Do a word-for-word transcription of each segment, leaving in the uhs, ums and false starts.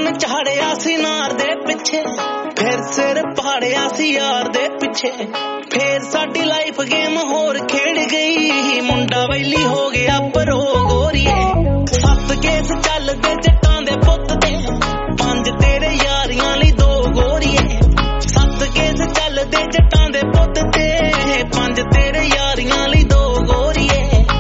ਚੰਨ ਚਾੜਿਆ ਸੀ ਨਾਰ ਦੇ ਪਿੱਛੇ, ਫਿਰ ਸਿਰ ਪਾੜਿਆ ਸੀ ਯਾਰ ਦੇ ਪਿੱਛੇ। ਫੇਰ ਸਾਡੀ ਲਾਈਫ ਗੇਮ ਹੋਰ ਖੇਡ ਗਈ, ਮੁੰਡਾ ਵੈਲੀ ਹੋ ਗਿਆ ਪਰੋ ਗੋਰੀਏ। ਸੱਤ ਕੇਸ ਚੱਲਦੇ ਜੱਟਾਂ ਦੇ ਪੁੱਤ ਤੇ, ਪੰਜ ਤੇਰੇ ਯਾਰੀਆਂ ਲਈ ਦੋ ਗੋਰੀਏ। ਸੱਤ ਕੇਸ ਚੱਲਦੇ ਜੱਟਾਂ ਦੇ ਪੁੱਤ ਤੇ, ਪੰਜ ਤੇਰੇ ਯਾਰੀਆਂ ਲਈ ਦੋ ਗੋਰੀਏ।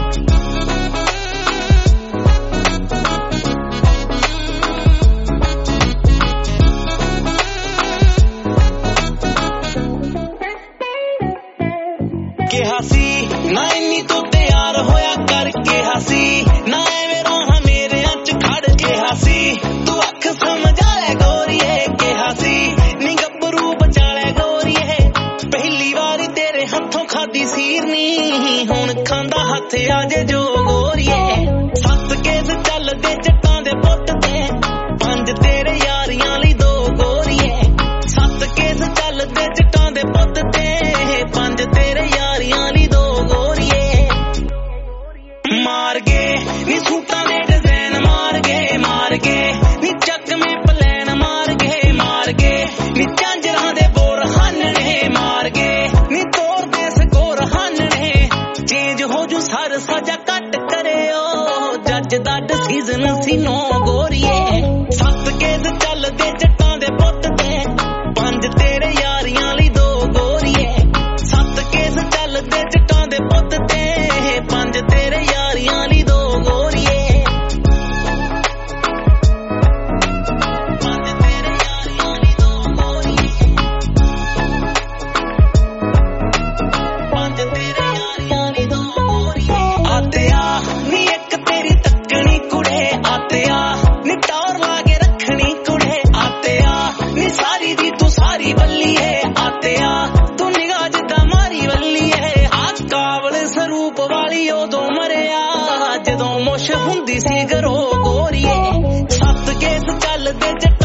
ਕਿਹਾ ਸੀ ਨਾ ਇੰਨੀ ਤੂੰ ਤਿਆਰ ਹੋਇਆ ਕਰ, ਕਿਹਾ ਸੀ ਨਾ ਐਵੇਂ ਰਾਹਾਂ ਮੇਰਿਆਂ ਚ ਖੜ। ਕਿਹਾ ਸੀ ਤੂੰ ਅੱਖ ਸਮਝਾ ਲੈ ਗੋਰੀਏ, ਕਿਹਾ ਸੀ ਨੀ ਗੱਭਰੂ ਬਚਾ ਲੈ ਗੋਰੀਏ। ਪਹਿਲੀ ਵਾਰੀ ਤੇਰੇ ਹੱਥੋਂ ਖਾਦੀ ਸੀਰਨੀ, ਹੁਣ ਖਾਂਦਾ ਹੱਥ ਆਜੇ ਜੋ ਗੋਰੀਏ। ਸੱਤ ਕੇਸ ਚੱਲਦੇ ਜੱਟਾਂ ਦੇ ਪੁੱਤ ਤੇ, ਪੰਜ ਤੇਰੇ ਯਾਰੀਆਂ ਲਈ ਦੋ ਗੋਰੀਏ। ਸੱਤ ਕੇਸ ਚੱਲਦੇ ਜੱਟਾਂ ਦੇ ਪੁੱਤ ਤੇ, ਪੰਜ ਤੇਰੇ ਯਾਰੀਆਂ ਲਈ ਦੋ ਗੋਰੀਏ। ਮਾਰ ਗਏ ਨੀ ਸੂਟਾਂ ਦੇ ਡਿਜ਼ਾਈਨ, ਮਾਰ ਗਏ ਮਾਰ ਗਏ ਨੀ ਚੱਕਵੇਂ ਪਲੈਨ, ਮਾਰ ਗਏ ਮਾਰ ਗਏ ਨੀ ਝਾਂਜਰਾਂ ਦੇ ਬੋਰ ਹਾਨਣੇ, ਮਾਰ ਗਏ ਨੀ ਤੋਰ ਦੇ ਸਕੋਰ ਹਾਨਣੇ। ਚੇਂਜ ਹੋ ਜੂ ਸਰ ਸਜਾ ਕੱਟ ਕਰਿਓ, ਜੱਜ ਦਾ ਡਿਸੀਜ਼ਨ ਸੀ ਨੋ ਗੋਰੀਏ। ਸੱਤ ਕੇਸ ਚੱਲਦੇ ਜੱਟਾਂ ਦੇ ਪੁੱਤ ਤੇ, ਪੰਜ ਤੇਰੇ ਯਾਰੀਆਂ ਲਈ ਦੋ ਗੋਰੀਏ। ਸੱਤ ਕੇਸ ਚੱਲਦੇ ਜੱਟਾਂ ਦੇ ਪੁੱਤ ਤੇ, ਪੰਜ ਤੇਰੇ ਯਾਰੀਆਂ ਲਈ ਦੋ ਗੋਰੀਏ। ਪੰਜ ਤੇਰੇ ਯਾਰੀਆਂ ਲਈ ਦੋ ਗੋਰੀਏ, ਪੰਜ ਤੇਰੇ ਯਾਰੀਆਂ ਲਈ ਦੋ ਗੋਰੀਏ। ਆਤਿਆ ਨੀ ਇੱਕ ਤੇਰੀ ਤੱਕਣੀ ਕੁੜੇ, ਆਤਿਆ ਨੀ ਟੌਰ ਲਾ ਕੇ ਰੱਖਣੀ ਕੁੜੇ। ਆਤਿਆ ਨੀ ਸਾਰੀ ਦੀ ਤੂੰ ਸਾਰੀ ਬੱਲੀ ਏ, ਆਤਿਆ ਤੂੰ ਨਿਗਾਹ ਜਿੱਦਾਂ ਮਾਰੀ ਵੱਲੀ ਏ। ਹੱਥ ਕਾਬਲ ਸਰੂਪ ਵਾਲੀ ਉਦੋਂ ਮਰਿਆ, ਜਦੋਂ ਮੁਸ਼ ਹੁੰਦੀ ਸੀ ਘਰੋਂ ਗੋਰੀਏ। ਸੱਤ ਕੇਸ ਚੱਲਦੇ